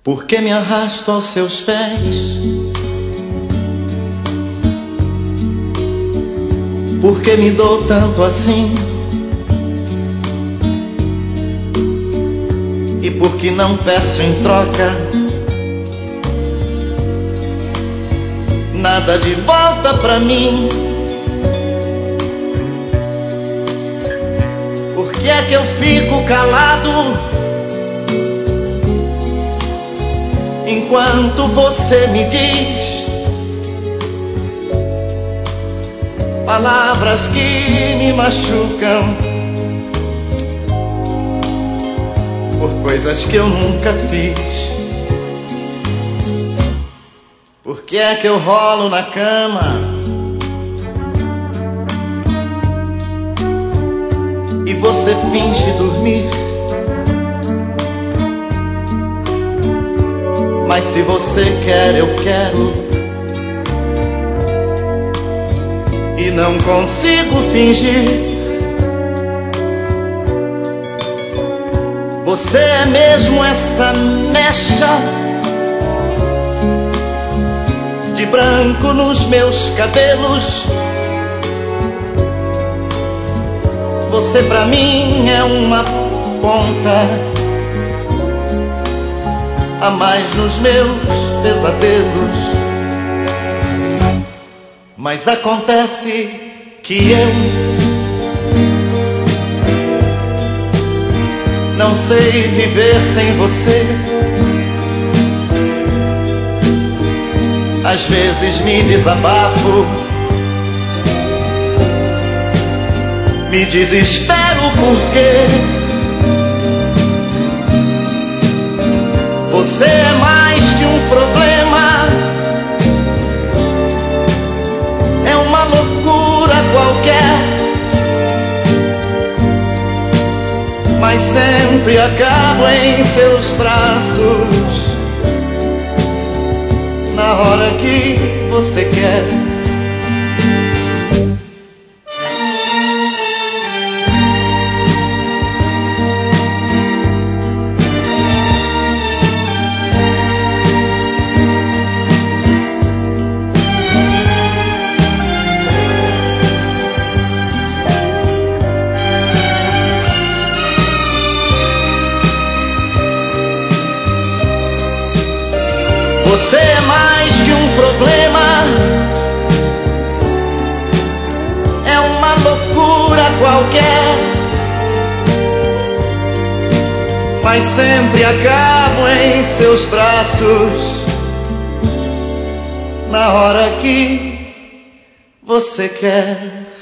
Por que me arrasto aos seus pés? Por que me dou tanto assim? E por que não peço em troca nada de volta pra mim? Por que é que eu fico calado enquanto você me diz palavras que me machucam por coisas que eu nunca fiz? Por que é que eu rolo na cama e você finge dormir? Mas se você quer, eu quero, e não consigo fingir. Você é mesmo essa mecha de branco nos meus cabelos. Você pra mim é uma ponta a mais nos meus pesadelos. Mas acontece que eu não sei viver sem você. Às vezes me desabafo, me desespero porque você é mais que um problema, é uma loucura qualquer, mas sempre acabo em seus braços na hora que você quer. Você é mais que um problema, é uma loucura qualquer, mas sempre acabo em seus braços na hora que você quer.